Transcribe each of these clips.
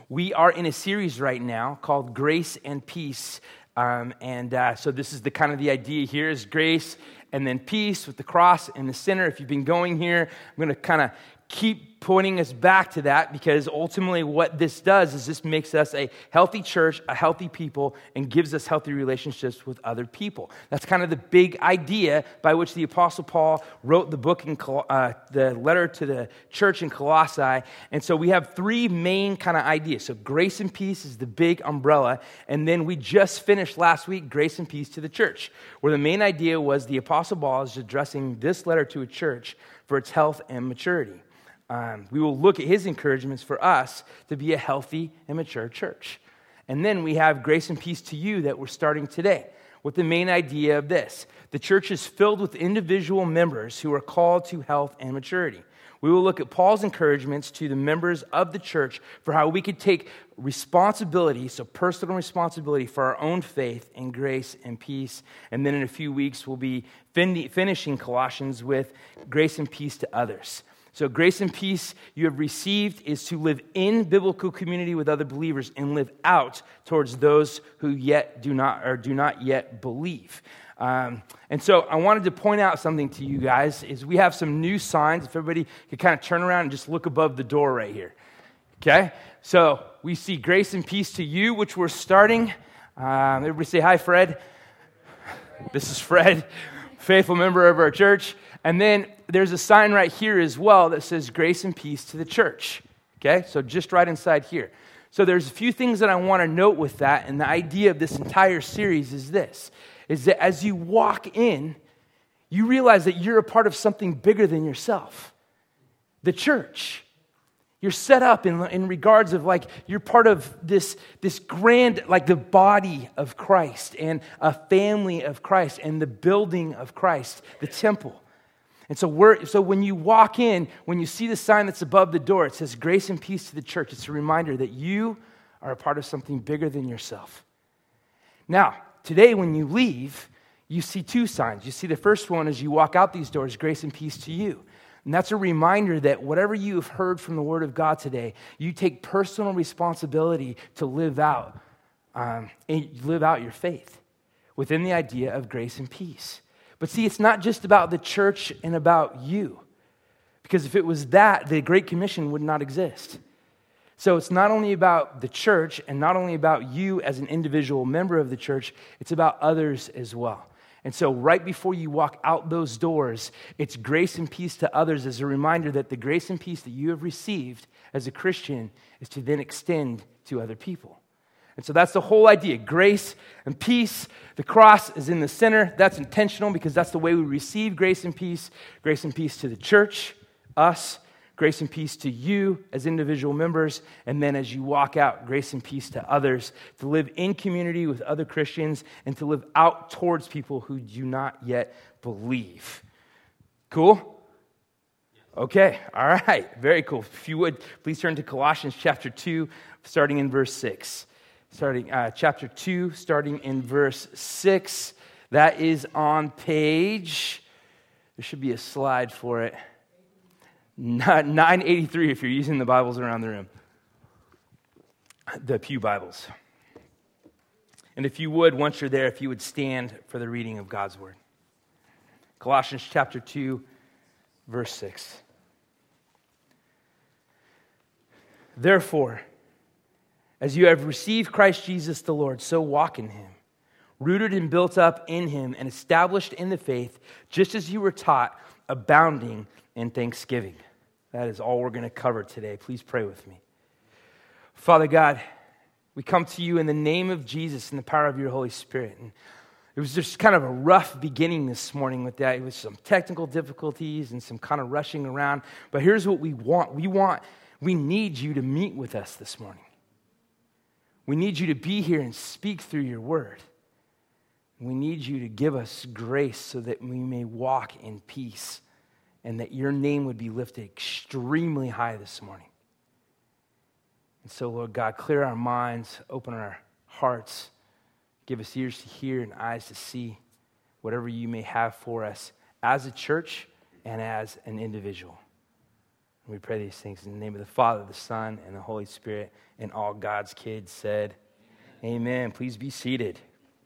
We are in a series right now called Grace and Peace. So this is the idea here is grace and then peace with the cross in the center. If you've been going here, I'm going to kind of keep pointing us back to that, because ultimately what this does is this makes us a healthy church, a healthy people, and gives us healthy relationships with other people. That's kind of the big idea by which the Apostle Paul wrote the book, the letter to the church in Colossae. And so we have three main kind of ideas. So grace and peace is the big umbrella. And then we just finished last week, grace and peace to the church, where the main idea was the Apostle Paul is addressing this letter to a church for its health and maturity. We will look at his encouragements for us to be a healthy and mature church. And then we have grace and peace to you that we're starting today with the main idea of this. The church is filled with individual members who are called to health and maturity. We will look at Paul's encouragements to the members of the church for how we could take responsibility, so personal responsibility for our own faith and grace and peace. And then in a few weeks, we'll be finishing Colossians with grace and peace to others. So grace and peace you have received is to live in biblical community with other believers and live out towards those who yet do not yet believe. And so I wanted to point out something to you guys, is we have some new signs. If everybody could kind of turn around and just look above the door right here. Okay? So we see grace and peace to you, which we're starting. Everybody say hi, Fred. This is Fred, faithful member of our church. And then there's a sign right here as well that says grace and peace to the church. Okay? So just right inside here. So there's a few things that I want to note with that, and the idea of this entire series is this, is that as you walk in, you realize that you're a part of something bigger than yourself. The church. You're set up in regards of you're part of this grand, the body of Christ and a family of Christ and the building of Christ, the temple. And so when you walk in, when you see the sign that's above the door, it says grace and peace to the church. It's a reminder that you are a part of something bigger than yourself. Now, today when you leave, you see two signs. You see the first one as you walk out these doors, grace and peace to you. And that's a reminder that whatever you have heard from the Word of God today, you take personal responsibility to live out your faith within the idea of grace and peace. But see, it's not just about the church and about you. Because if it was that, the Great Commission would not exist. So it's not only about the church and not only about you as an individual member of the church, it's about others as well. And so right before you walk out those doors, it's grace and peace to others as a reminder that the grace and peace that you have received as a Christian is to then extend to other people. And so that's the whole idea, grace and peace. The cross is in the center. That's intentional because that's the way we receive grace and peace. Grace and peace to the church, us. Grace and peace to you as individual members. And then as you walk out, grace and peace to others. To live in community with other Christians and to live out towards people who do not yet believe. Cool? Okay, all right. Very cool. If you would, please turn to Colossians chapter 2, starting in verse 6. Chapter 2, starting in verse 6. That is on page, there should be a slide for it, 983 if you're using the Bibles around the room, the Pew Bibles. And if you would, once you're there, if you would stand for the reading of God's Word. Colossians chapter 2, verse 6. Therefore, as you have received Christ Jesus the Lord, so walk in him, rooted and built up in him and established in the faith, just as you were taught, abounding in thanksgiving. That is all we're going to cover today. Please pray with me. Father God, we come to you in the name of Jesus and the power of your Holy Spirit. And it was just kind of a rough beginning this morning with that. It was some technical difficulties and some kind of rushing around. But here's what we want. We need you to meet with us this morning. We need you to be here and speak through your word. We need you to give us grace so that we may walk in peace and that your name would be lifted extremely high this morning. And so, Lord God, clear our minds, open our hearts, give us ears to hear and eyes to see whatever you may have for us as a church and as an individual. And we pray these things in the name of the Father, the Son, and the Holy Spirit, and all God's kids said, Amen. Please be seated.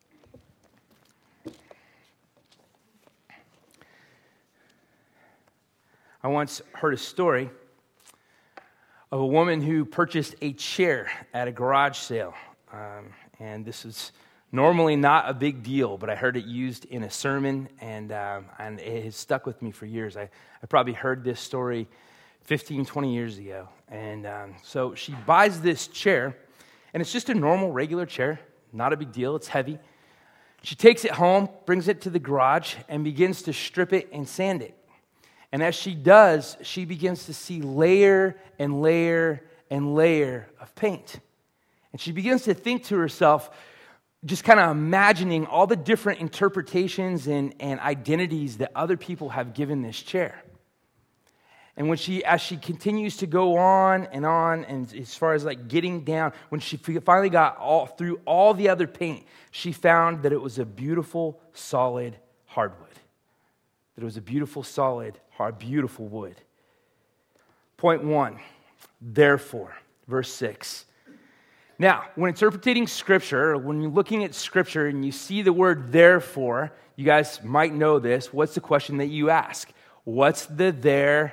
I once heard a story of a woman who purchased a chair at a garage sale. And this is normally not a big deal, but I heard it used in a sermon, and it has stuck with me for years. I probably heard this story 15, 20 years ago. And so she buys this chair, and it's just a normal, regular chair. Not a big deal. It's heavy. She takes it home, brings it to the garage, and begins to strip it and sand it. And as she does, she begins to see layer and layer and layer of paint. And she begins to think to herself, just kind of imagining all the different interpretations and identities that other people have given this chair. And as she continues to go on, and as far as like getting down, when she finally got through all the other paint, she found that it was a beautiful, solid hardwood. That it was a beautiful, solid, beautiful wood. Point 1, therefore, verse 6. Now, when interpreting Scripture, or when you're looking at Scripture and you see the word therefore, you guys might know this. What's the question that you ask? What's the there?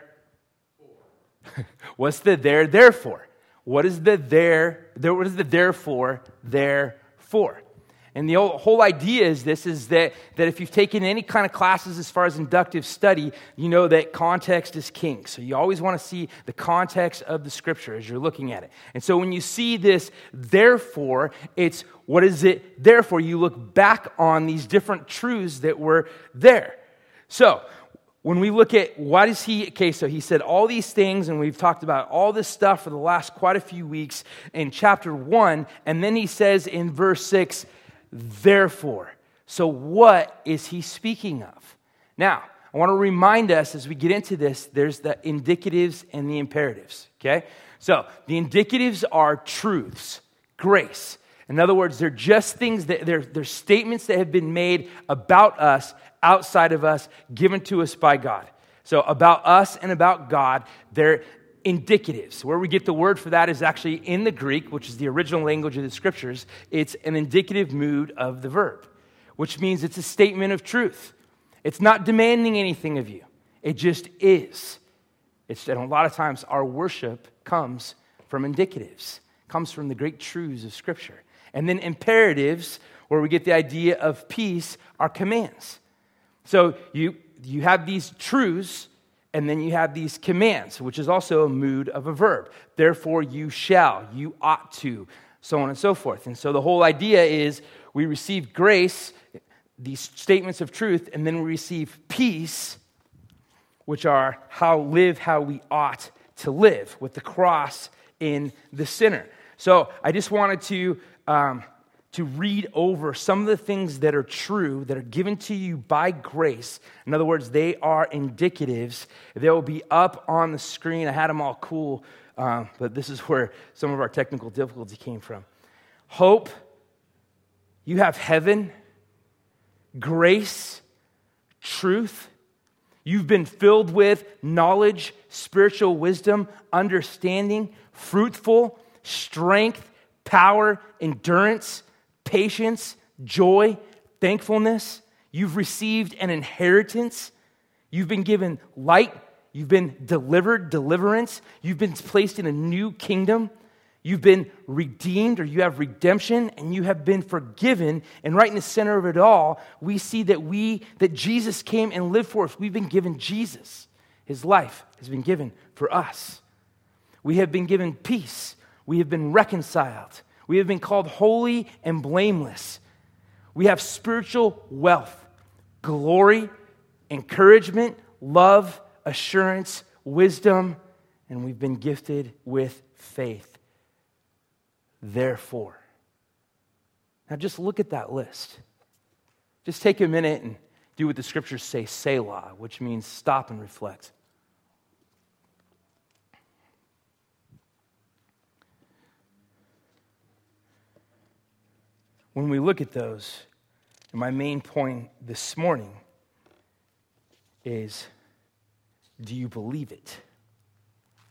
What's the therefore? What is the what is the therefore there for? And the whole idea is that if you've taken any kind of classes as far as inductive study, you know that context is king. So you always want to see the context of the Scripture as you're looking at it. And so when you see this, therefore, it's what is it therefore? You look back on these different truths that were there. So when we look at so he said all these things, and we've talked about all this stuff for the last quite a few weeks in chapter 1, and then he says in verse 6, therefore. So what is he speaking of? Now, I want to remind us as we get into this, there's the indicatives and the imperatives, okay? So the indicatives are truths, grace. In other words, they're just things they're statements that have been made about us, outside of us, given to us by God. So about us and about God, they're indicatives. Where we get the word for that is actually in the Greek, which is the original language of the Scriptures. It's an indicative mood of the verb, which means it's a statement of truth. It's not demanding anything of you. It just is. And a lot of times our worship comes from indicatives, comes from the great truths of Scripture. And then imperatives, where we get the idea of peace, are commands. So you have these truths, and then you have these commands, which is also a mood of a verb. Therefore, you shall, you ought to, so on and so forth. And so the whole idea is we receive grace, these statements of truth, and then we receive peace, which are how we ought to live, with the cross in the center. So I just wanted to read over some of the things that are true, that are given to you by grace. In other words, they are indicatives. They will be up on the screen. I had them all cool, but this is where some of our technical difficulty came from. Hope, you have heaven, grace, truth. You've been filled with knowledge, spiritual wisdom, understanding, fruitful, strength, power, endurance, patience, joy, thankfulness. You've received an inheritance. You've been given light. You've been delivered, deliverance. You've been placed in a new kingdom. You've been redeemed, or you have redemption, and you have been forgiven. And right in the center of it all, we see that Jesus came and lived for us. We've been given Jesus. His life has been given for us. We have been given peace. We have been reconciled. We have been called holy and blameless. We have spiritual wealth, glory, encouragement, love, assurance, wisdom, and we've been gifted with faith. Therefore. Now just look at that list. Just take a minute and do what the Scriptures say, Selah, which means stop and reflect. When we look at those, and my main point this morning is, do you believe it?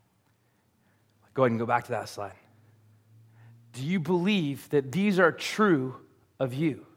Go ahead and go back to that slide. Do you believe that these are true of you?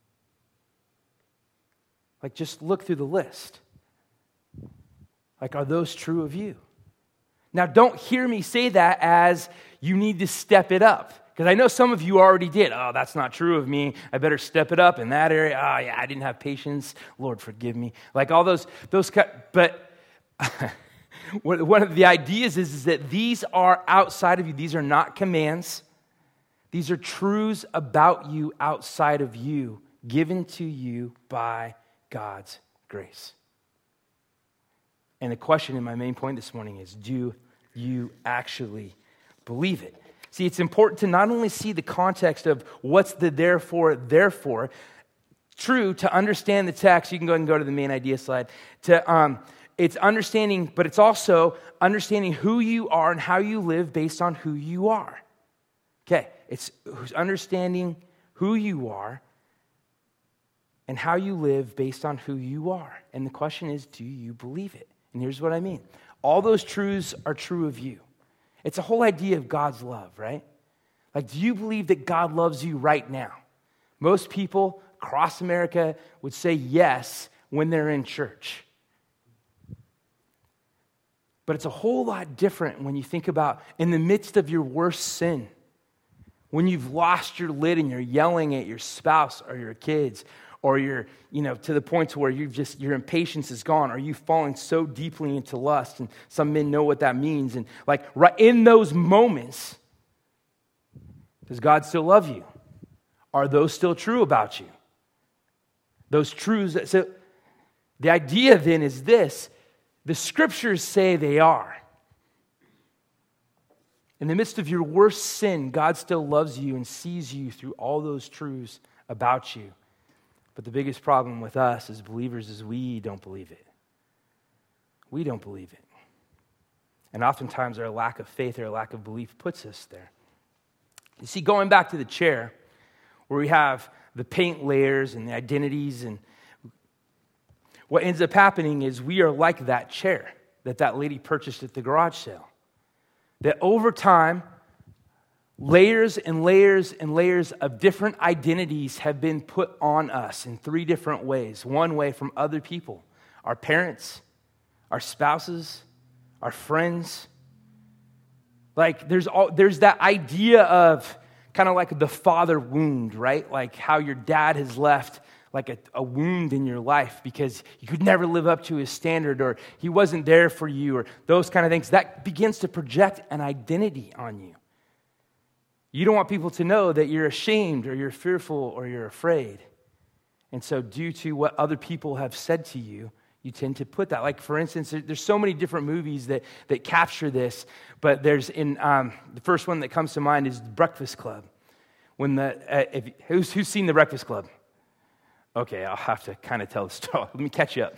Like, just look through the list. Like, are those true of you? Now, don't hear me say that as you need to step it up. Because I know some of you already did. Oh, that's not true of me. I better step it up in that area. Oh, yeah, I didn't have patience. Lord, forgive me. Like all those but one of the ideas is that these are outside of you. These are not commands. These are truths about you outside of you, given to you by God's grace. And the question in my main point this morning is, do you actually believe it? See, it's important to not only see the context of what's the therefore. True, to understand the text, you can go ahead and go to the main idea slide. It's understanding, but it's also understanding who you are and how you live based on who you are. Okay, it's understanding who you are and how you live based on who you are. And the question is, do you believe it? And here's what I mean. All those truths are true of you. It's a whole idea of God's love, right? Like, do you believe that God loves you right now? Most people across America would say yes when they're in church. But it's a whole lot different when you think about in the midst of your worst sin, when you've lost your lid and you're yelling at your spouse or your kids, or you're, to the point to where your impatience is gone, or you falling so deeply into lust, and some men know what that means. And like right in those moments, does God still love you? Are those still true about you? Those truths. So the idea then is this: the scriptures say they are. In the midst of your worst sin, God still loves you and sees you through all those truths about you. But the biggest problem with us as believers is we don't believe it. We don't believe it. And oftentimes our lack of faith or lack of belief puts us there. You see, going back to the chair, where we have the paint layers and the identities, and what ends up happening is we are like that chair that lady purchased at the garage sale. That over time, layers and layers and layers of different identities have been put on us in three different ways. One way from other people, our parents, our spouses, our friends. Like there's that idea of kind of like the father wound, right? Like how your dad has left like a wound in your life because you could never live up to his standard, or he wasn't there for you, or those kind of things. That begins to project an identity on you. You don't want people to know that you're ashamed or you're fearful or you're afraid. And so due to what other people have said to you, you tend to put that. Like, for instance, there's so many different movies that capture this, but there's the first one that comes to mind is Breakfast Club. When who's seen The Breakfast Club? Okay, I'll have to kind of tell the story. Let me catch you up.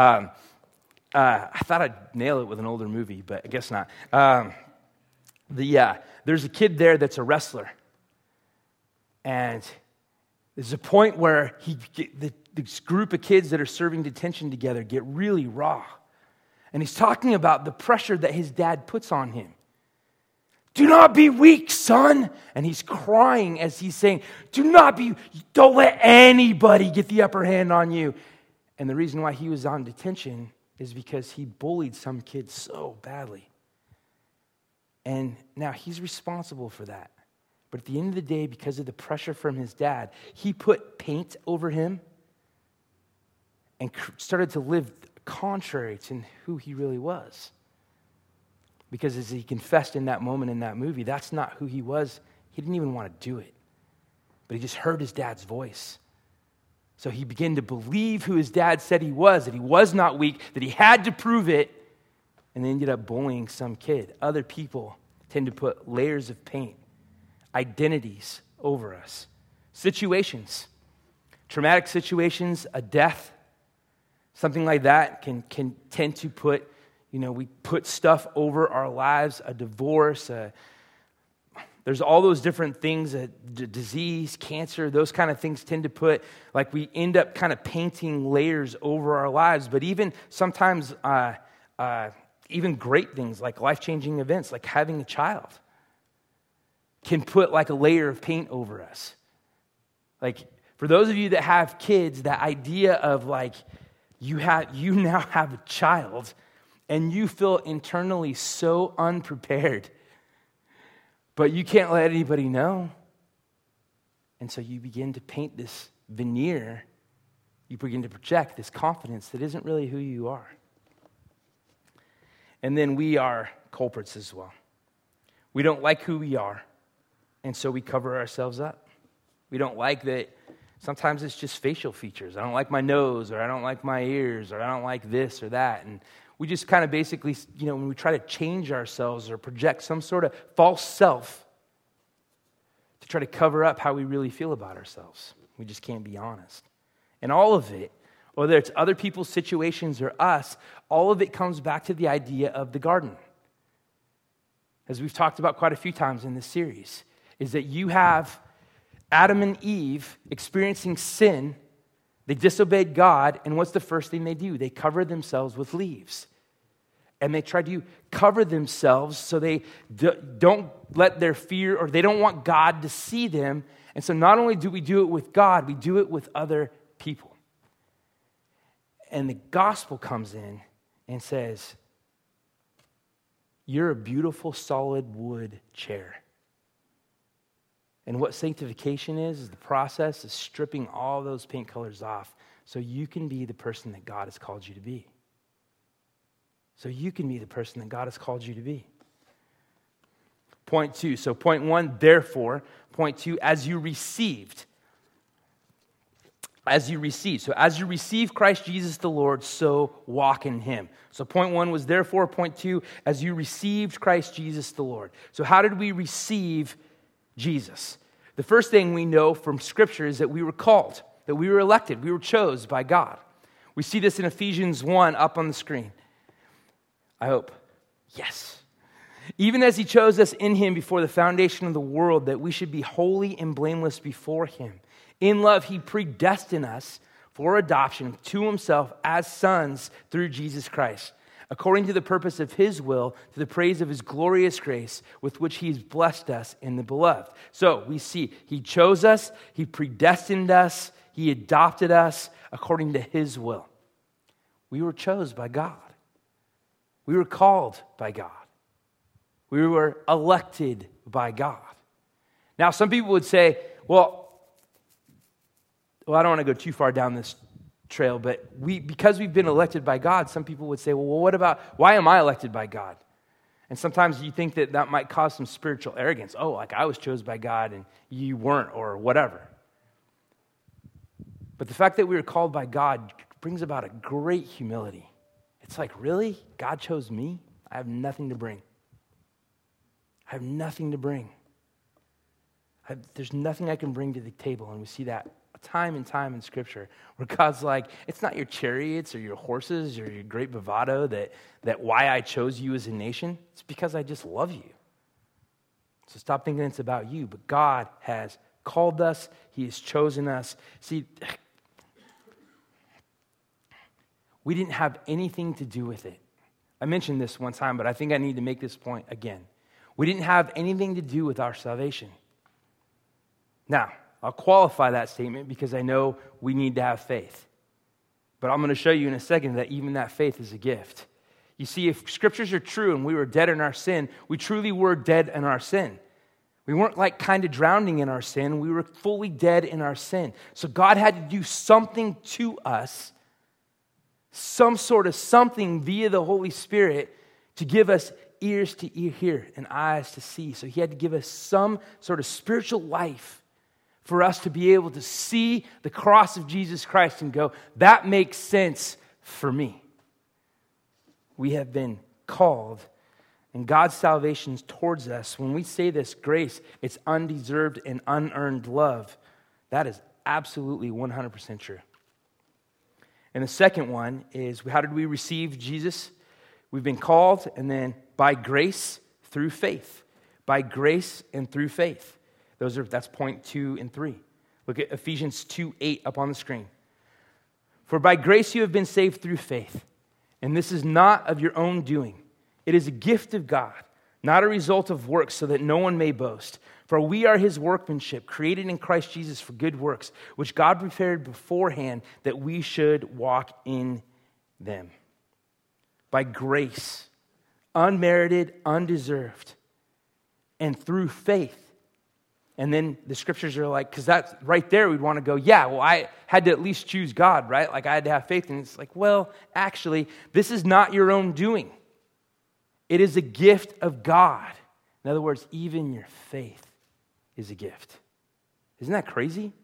I thought I'd nail it with an older movie, but I guess not. There's a kid there that's a wrestler. And there's a point where this group of kids that are serving detention together get really raw. And he's talking about the pressure that his dad puts on him. Do not be weak, son. And he's crying as he's saying, don't let anybody get the upper hand on you. And the reason why he was on detention is because he bullied some kids so badly. And now he's responsible for that. But at the end of the day, because of the pressure from his dad, he put paint over him and started to live contrary to who he really was. Because as he confessed in that moment in that movie, that's not who he was. He didn't even want to do it. But he just heard his dad's voice. So he began to believe who his dad said he was, that he was not weak, that he had to prove it, and then ended up bullying some kid. Other people tend to put layers of paint, identities over us. Situations, traumatic situations, a death, something like that can tend to put, we put stuff over our lives, a divorce, there's all those different things, disease, cancer, those kind of things tend to put, like we end up kind of painting layers over our lives. But even sometimes even great things like life-changing events, like having a child, can put like a layer of paint over us. Like, for those of you that have kids, that idea of like, you now have a child, and you feel internally so unprepared, but you can't let anybody know. And so you begin to paint this veneer, you begin to project this confidence that isn't really who you are. And then we are culprits as well. We don't like who we are, and so we cover ourselves up. We don't like that. Sometimes it's just facial features. I don't like my nose, or I don't like my ears, or I don't like this or that. And we just kind of basically, when we try to change ourselves or project some sort of false self to try to cover up how we really feel about ourselves, we just can't be honest. And all of it, whether it's other people's situations or us, all of it comes back to the idea of the garden. As we've talked about quite a few times in this series, is that you have Adam and Eve experiencing sin. They disobeyed God, and what's the first thing they do? They cover themselves with leaves. And they try to cover themselves so they don't let their fear, or they don't want God to see them. And so not only do we do it with God, we do it with other people. And the gospel comes in and says, you're a beautiful solid wood chair. And what sanctification is the process of stripping all those paint colors off so you can be the person that God has called you to be. So you can be the person that God has called you to be. Point 2. So point 1, therefore. Point 2, as you received. As you receive. So as you receive Christ Jesus the Lord, so walk in him. So point 1 was therefore. Point 2, as you received Christ Jesus the Lord. So how did we receive Jesus? The first thing we know from Scripture is that we were called, that we were elected, we were chosen by God. We see this in Ephesians 1 up on the screen. I hope. Yes. Even as he chose us in him before the foundation of the world, that we should be holy and blameless before him. In love, he predestined us for adoption to himself as sons through Jesus Christ, according to the purpose of his will, to the praise of his glorious grace, with which he's blessed us in the beloved. So we see he chose us, he predestined us, he adopted us according to his will. We were chosen by God. We were called by God. We were elected by God. Now, some people would say, well, I don't want to go too far down this trail, but because we've been elected by God, some people would say, well, what about, why am I elected by God? And sometimes you think that might cause some spiritual arrogance. Oh, like I was chosen by God and you weren't, or whatever. But the fact that we were called by God brings about a great humility. It's like, really? God chose me? I have nothing to bring. I have nothing to bring. There's nothing I can bring to the table. And we see that time and time in Scripture where God's like, it's not your chariots or your horses or your great bravado that why I chose you as a nation. It's because I just love you. So stop thinking it's about you. But God has called us. He has chosen us. See, we didn't have anything to do with it. I mentioned this one time, but I think I need to make this point again. We didn't have anything to do with our salvation. Now, I'll qualify that statement because I know we need to have faith. But I'm going to show you in a second that even that faith is a gift. You see, if scriptures are true and we were dead in our sin, we truly were dead in our sin. We weren't like kind of drowning in our sin. We were fully dead in our sin. So God had to do something to us, some sort of something via the Holy Spirit to give us ears to hear and eyes to see. So he had to give us some sort of spiritual life for us to be able to see the cross of Jesus Christ and go, that makes sense for me. We have been called, and God's salvation towards us, when we say this grace, it's undeserved and unearned love. That is absolutely 100% true. And the second one is, how did we receive Jesus? We've been called, and then by grace through faith. By grace and through faith. That's point 2 and 3. Look at Ephesians 2:8 up on the screen. For by grace you have been saved through faith, and this is not of your own doing. It is a gift of God, not a result of works, so that no one may boast. For we are his workmanship, created in Christ Jesus for good works, which God prepared beforehand that we should walk in them. By grace, unmerited, undeserved, and through faith. And then the scriptures are like, because that's right there, we'd want to go, yeah, well, I had to at least choose God, right? Like I had to have faith. And it's like, well, actually, this is not your own doing. It is a gift of God. In other words, even your faith is a gift. Isn't that crazy?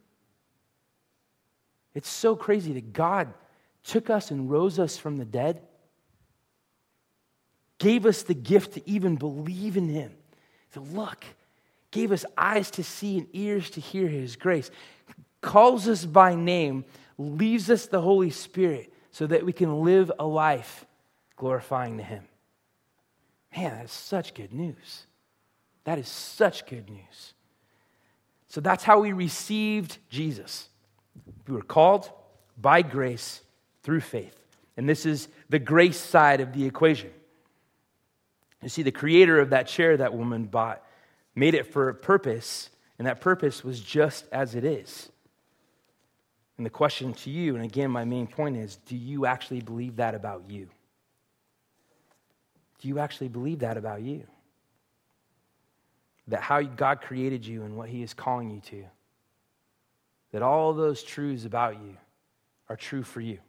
It's so crazy that God took us and rose us from the dead, gave us the gift to even believe in him, to look, gave us eyes to see and ears to hear his grace, calls us by name, leaves us the Holy Spirit so that we can live a life glorifying to him. Man, that is such good news. That is such good news. So that's how we received Jesus. We were called by grace through faith. And this is the grace side of the equation. You see, the creator of that chair that woman bought made it for a purpose, and that purpose was just as it is. And the question to you, and again, my main point is, do you actually believe that about you? Do you actually believe that about you? That how God created you and what he is calling you to, that all those truths about you are true for you.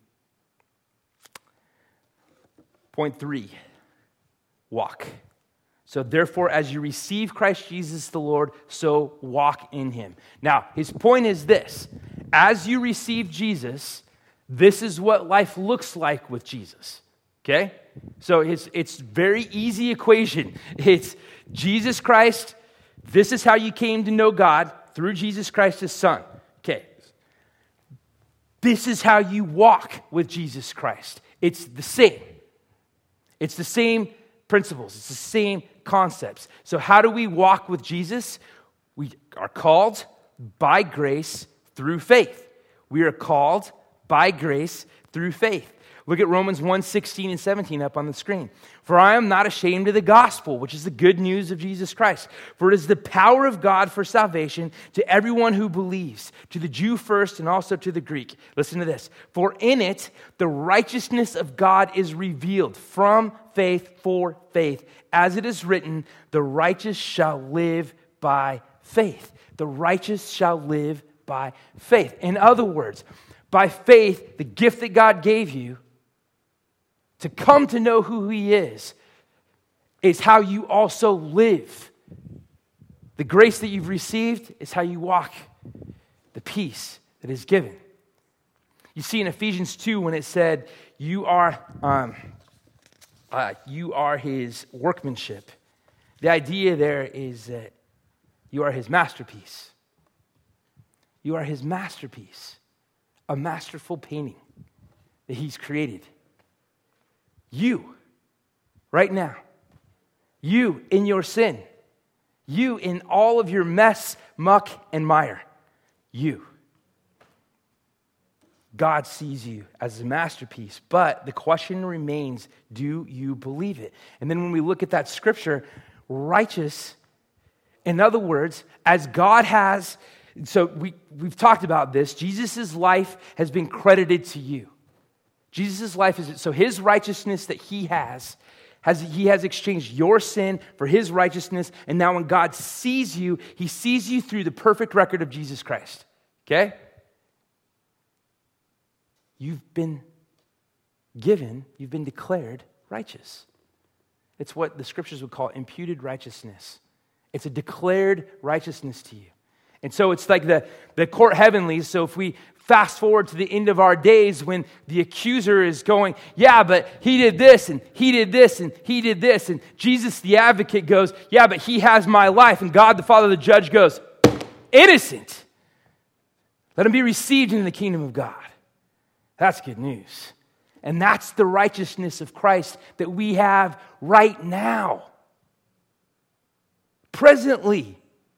Point 3, walk. So therefore, as you receive Christ Jesus the Lord, so walk in him. Now, his point is this. As you receive Jesus, this is what life looks like with Jesus. Okay? So it's very easy equation. It's Jesus Christ. This is how you came to know God, through Jesus Christ, his son. Okay. This is how you walk with Jesus Christ. It's the same. It's the same principles. It's the same concepts. So how do we walk with Jesus? We are called by grace through faith. We are called by grace through faith. Look at Romans 1:16 and 17 up on the screen. For I am not ashamed of the gospel, which is the good news of Jesus Christ. For it is the power of God for salvation to everyone who believes, to the Jew first and also to the Greek. Listen to this. For in it, the righteousness of God is revealed from faith for faith. As it is written, the righteous shall live by faith. The righteous shall live by faith. In other words, by faith, the gift that God gave you, to come to know who he is how you also live. The grace that you've received is how you walk. The peace that is given. You see in Ephesians 2 when it said, you are his workmanship. The idea there is that you are his masterpiece. You are his masterpiece. A masterful painting that he's created. You, right now, you in your sin, you in all of your mess, muck, and mire, you. God sees you as a masterpiece, but the question remains, do you believe it? And then when we look at that scripture, righteous, in other words, as God has, so we've talked about this, Jesus' life has been credited to you. Jesus' life is, so his righteousness that he has exchanged your sin for his righteousness, and now when God sees you, he sees you through the perfect record of Jesus Christ. Okay? You've been declared righteous. It's what the scriptures would call imputed righteousness. It's a declared righteousness to you. And so it's like the court heavenlies. So if we fast forward to the end of our days when the accuser is going, yeah, but he did this and he did this and he did this. And Jesus, the advocate, goes, yeah, but he has my life. And God, the Father, the judge, goes, innocent. Let him be received into the kingdom of God. That's good news. And that's the righteousness of Christ that we have right now. Presently.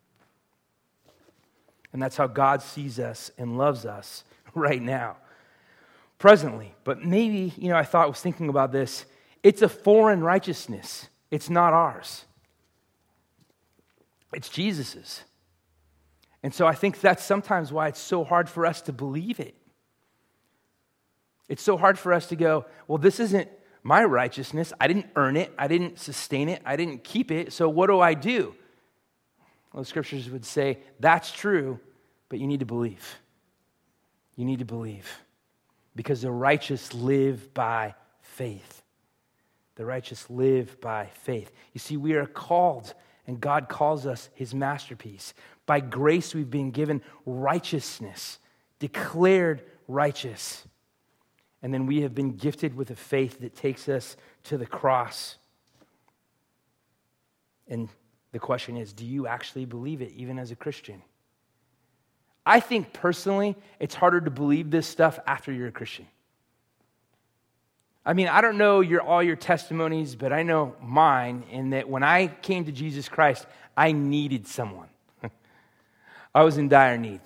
And that's how God sees us and loves us right now. Presently. But maybe, I was thinking about this. It's a foreign righteousness. It's not ours. It's Jesus's. And so I think that's sometimes why it's so hard for us to believe it. It's so hard for us to go, well, this isn't my righteousness. I didn't earn it. I didn't sustain it. I didn't keep it. So what do I do? Well, the scriptures would say, that's true, but you need to believe. You need to believe. Because the righteous live by faith. The righteous live by faith. You see, we are called, and God calls us his masterpiece. By grace, we've been given righteousness, declared righteous. And then we have been gifted with a faith that takes us to the cross. And the question is, do you actually believe it, even as a Christian? I think personally, it's harder to believe this stuff after you're a Christian. I mean, I don't know all your testimonies, but I know mine, in that when I came to Jesus Christ, I needed someone. I was in dire need.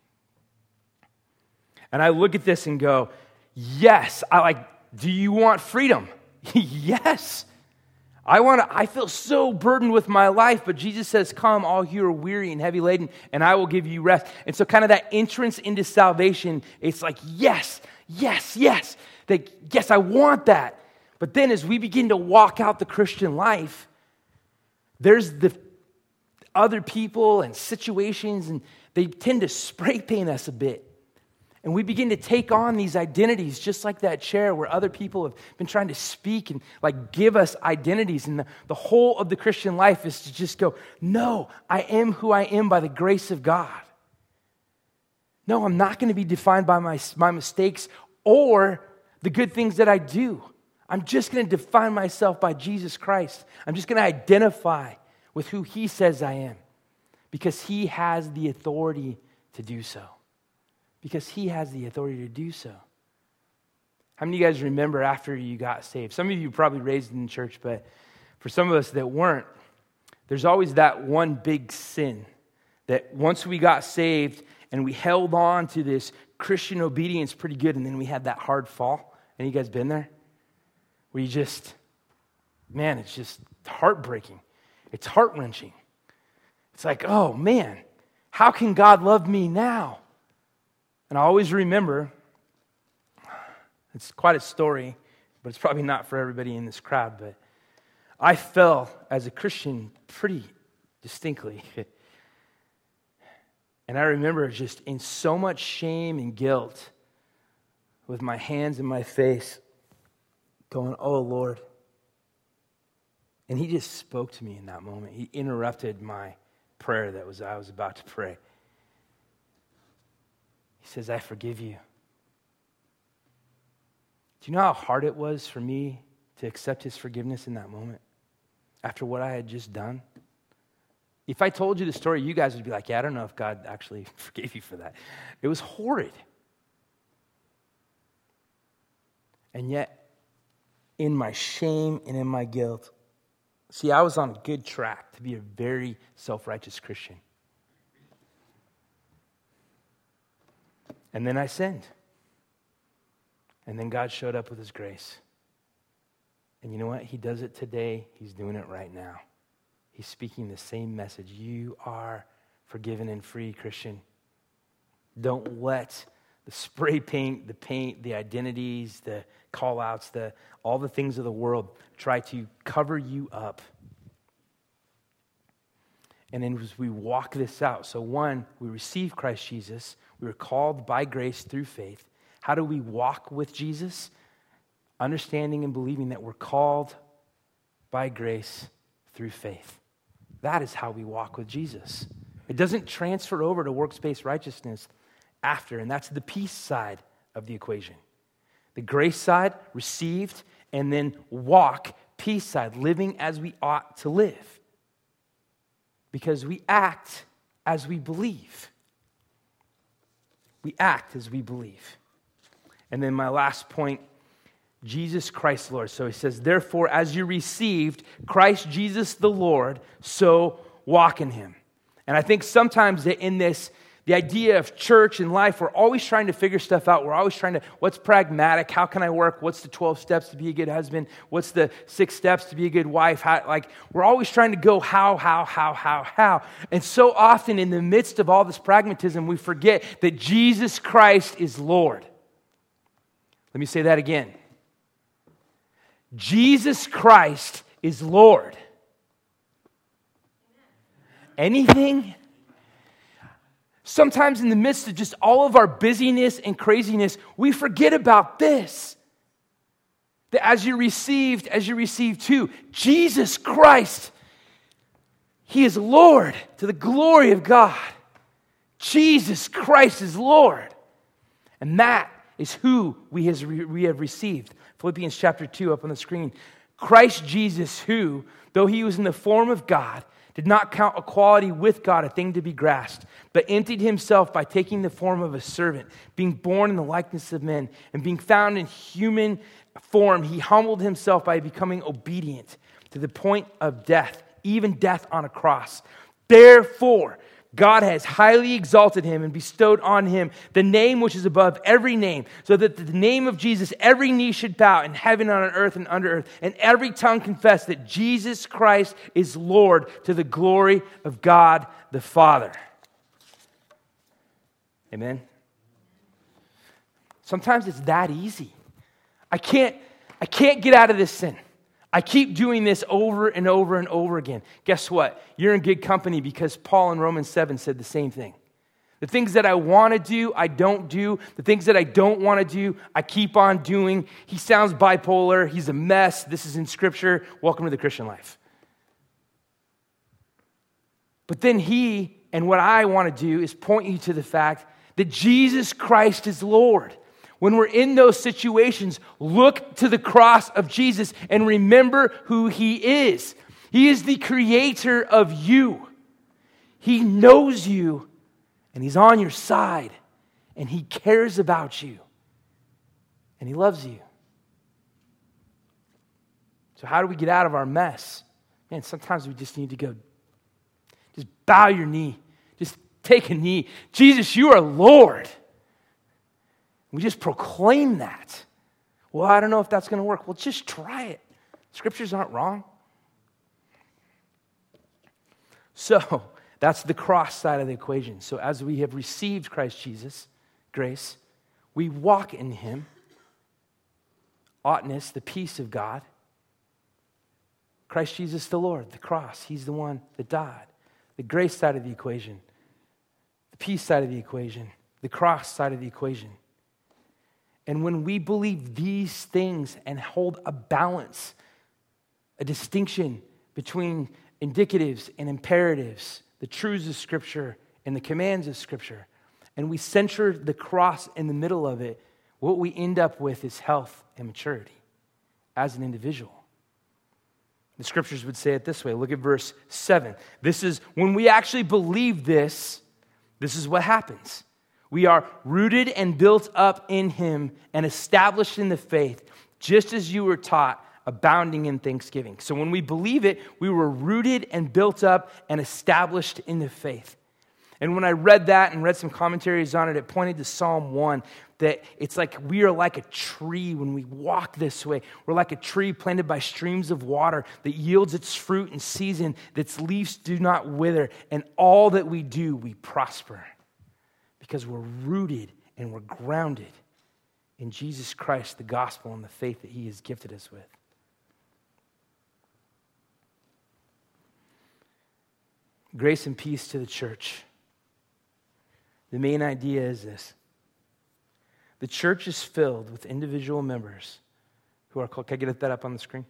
And I look at this and go, yes, do you want freedom? Yes. I feel so burdened with my life, but Jesus says, come, all you are weary and heavy laden, and I will give you rest. And so kind of that entrance into salvation, it's like, yes, yes, yes. Yes, I want that. But then as we begin to walk out the Christian life, there's the other people and situations, and they tend to spray paint us a bit. And we begin to take on these identities, just like that chair where other people have been trying to speak and give us identities. And the whole of the Christian life is to just go, no, I am who I am by the grace of God. No, I'm not going to be defined by my mistakes or the good things that I do. I'm just going to define myself by Jesus Christ. I'm just going to identify with who he says I am because he has the authority to do so. Because he has the authority to do so. How many of you guys remember after you got saved? Some of you were probably raised in church, but for some of us that weren't, there's always that one big sin that once we got saved and we held on to this Christian obedience pretty good, and then we had that hard fall. Any of you guys been there? Where you just, man, it's just heartbreaking. It's heart-wrenching. It's like, oh man, how can God love me now? And I always remember, it's quite a story, but it's probably not for everybody in this crowd, but I fell as a Christian pretty distinctly. And I remember just in so much shame and guilt with my hands in my face going, oh Lord. And he just spoke to me in that moment. He interrupted my prayer I was about to pray. He says, I forgive you. Do you know how hard it was for me to accept his forgiveness in that moment after what I had just done? If I told you the story, you guys would be like, yeah, I don't know if God actually forgave you for that. It was horrid. And yet, in my shame and in my guilt, see, I was on a good track to be a very self-righteous Christian. And then I sinned. And then God showed up with his grace. And you know what? He does it today. He's doing it right now. He's speaking the same message. You are forgiven and free, Christian. Don't let the spray paint, the identities, the call-outs, all the things of the world try to cover you up. And then as we walk this out, so one, we receive Christ Jesus. We were called by grace through faith. How do we walk with Jesus? Understanding and believing that we're called by grace through faith. That is how we walk with Jesus. It doesn't transfer over to works-based righteousness after, and that's the peace side of the equation. The grace side, received, and then walk, peace side, living as we ought to live. Because we act as we believe. We act as we believe. And then my last point, Jesus Christ Lord. So he says, therefore, as you received Christ Jesus the Lord, so walk in him. And I think sometimes that in this The idea of church and life, we're always trying to figure stuff out. We're always trying to, what's pragmatic? How can I work? What's the 12 steps to be a good husband? What's the 6 steps to be a good wife? We're always trying to go how. And so often in the midst of all this pragmatism, we forget that Jesus Christ is Lord. Let me say that again. Jesus Christ is Lord. Anything? Sometimes in the midst of just all of our busyness and craziness, we forget about this. That as you received too, Jesus Christ, He is Lord to the glory of God. Jesus Christ is Lord. And that is who we have received. Philippians chapter 2 up on the screen. Christ Jesus who, though He was in the form of God, did not count equality with God a thing to be grasped, but emptied Himself by taking the form of a servant, being born in the likeness of men, and being found in human form, He humbled Himself by becoming obedient to the point of death, even death on a cross. Therefore, God has highly exalted Him and bestowed on Him the name which is above every name, so that the name of Jesus every knee should bow in heaven and on earth and under earth, and every tongue confess that Jesus Christ is Lord to the glory of God the Father. Amen? Sometimes it's that easy. I can't get out of this sin. I keep doing this over and over and over again. Guess what? You're in good company because Paul in Romans 7 said the same thing. The things that I want to do, I don't do. The things that I don't want to do, I keep on doing. He sounds bipolar. He's a mess. This is in Scripture. Welcome to the Christian life. But then he, and what I want to do is point you to the fact that Jesus Christ is Lord. When we're in those situations, look to the cross of Jesus and remember who He is. He is the creator of you. He knows you, and He's on your side, and He cares about you, and He loves you. So how do we get out of our mess? Man, sometimes we just need to go, just bow your knee. Just take a knee. Jesus, you are Lord. We just proclaim that. Well, I don't know if that's going to work. Well, just try it. Scriptures aren't wrong. So, that's the cross side of the equation. So, as we have received Christ Jesus, grace, we walk in Him, oughtness, the peace of God. Christ Jesus the Lord, the cross, He's the one that died. The grace side of the equation, the peace side of the equation, the cross side of the equation. And when we believe these things and hold a balance, a distinction between indicatives and imperatives, the truths of Scripture and the commands of Scripture, and we center the cross in the middle of it, what we end up with is health and maturity as an individual. The Scriptures would say it this way. Look at verse 7. This is, when we actually believe this is what happens. We are rooted and built up in Him and established in the faith, just as you were taught, abounding in thanksgiving. So when we believe it, we were rooted and built up and established in the faith. And when I read that and read some commentaries on it, it pointed to Psalm 1, that it's like we are like a tree when we walk this way. We're like a tree planted by streams of water that yields its fruit in season, that its leaves do not wither, and all that we do, we prosper. Because we're rooted and we're grounded in Jesus Christ, the gospel, and the faith that He has gifted us with. Grace and peace to the church. The main idea is this. The church is filled with individual members who are called, can I get that up on the screen?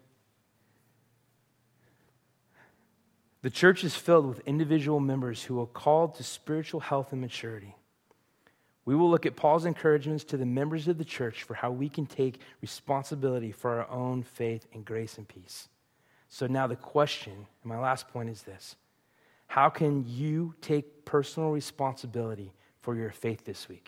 The church is filled with individual members who are called to spiritual health and maturity. We will look at Paul's encouragements to the members of the church for how we can take responsibility for our own faith and grace and peace. So now the question, and my last point is this. How can you take personal responsibility for your faith this week?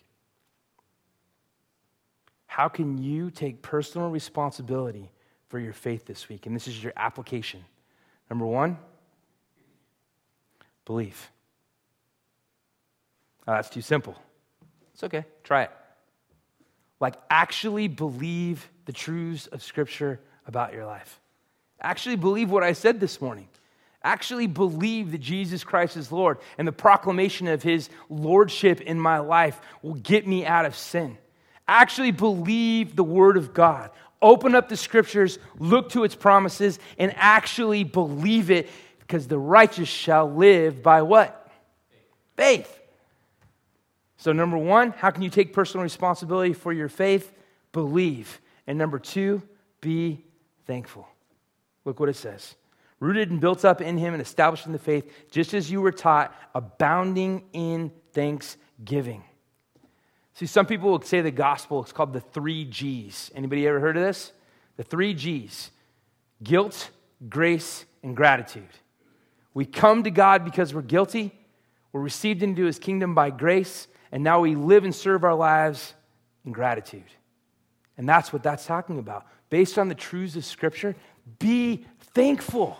How can you take personal responsibility for your faith this week? And this is your application. Number 1, belief. That's too simple. It's okay. Try it. Like, actually believe the truths of Scripture about your life. Actually believe what I said this morning. Actually believe that Jesus Christ is Lord, and the proclamation of his lordship in my life will get me out of sin. Actually believe the word of God. Open up the Scriptures, look to its promises, and actually believe it, because the righteous shall live by what? Faith. So number one, how can you take personal responsibility for your faith? Believe. And number two, be thankful. Look what it says. Rooted and built up in him and established in the faith, just as you were taught, abounding in thanksgiving. See, some people will say the gospel is called the 3 G's. Anybody ever heard of this? The 3 G's. Guilt, grace, and gratitude. We come to God because we're guilty. We're received into his kingdom by grace. And now we live and serve our lives in gratitude. And that's what that's talking about. Based on the truths of Scripture, be thankful.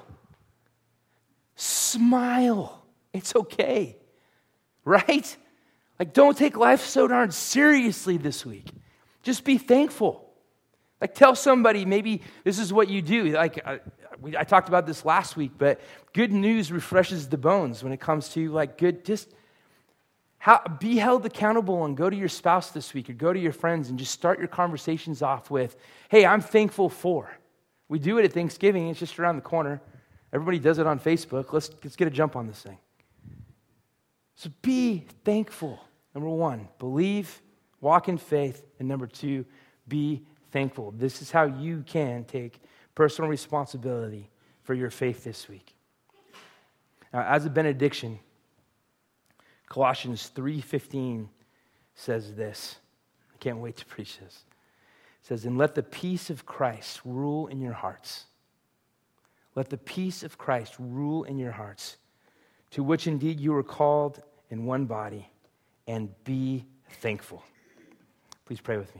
Smile. It's okay. Right? Like, don't take life so darn seriously this week. Just be thankful. Like, tell somebody, maybe this is what you do. Like, I talked about this last week, but good news refreshes the bones when it comes to, like, good, just be held accountable and go to your spouse this week or go to your friends and just start your conversations off with, hey, I'm thankful for. We do it at Thanksgiving. It's just around the corner. Everybody does it on Facebook. Let's get a jump on this thing. So be thankful. Number one, believe, walk in faith. And number two, be thankful. This is how you can take personal responsibility for your faith this week. Now, as a benediction, Colossians 3:15 says this. I can't wait to preach this. It says, and let the peace of Christ rule in your hearts. Let the peace of Christ rule in your hearts, to which indeed you were called in one body, and be thankful. Please pray with me.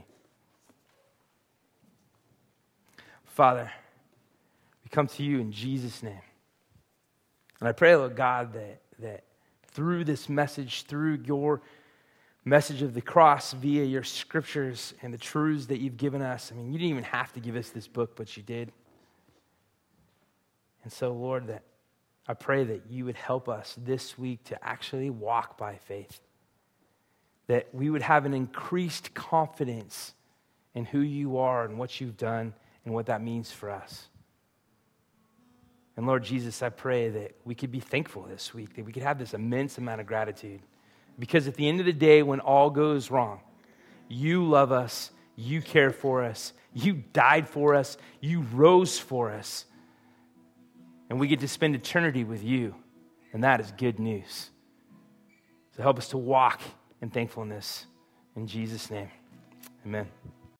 Father, we come to you in Jesus' name. And I pray, Lord God, that through this message, through your message of the cross, via your Scriptures and the truths that you've given us, I mean, you didn't even have to give us this book, but you did. And so, Lord, that I pray that you would help us this week to actually walk by faith. That we would have an increased confidence in who you are and what you've done and what that means for us. And Lord Jesus, I pray that we could be thankful this week, that we could have this immense amount of gratitude. Because at the end of the day, when all goes wrong, you love us, you care for us, you died for us, you rose for us. And we get to spend eternity with you. And that is good news. So help us to walk in thankfulness. In Jesus' name, amen.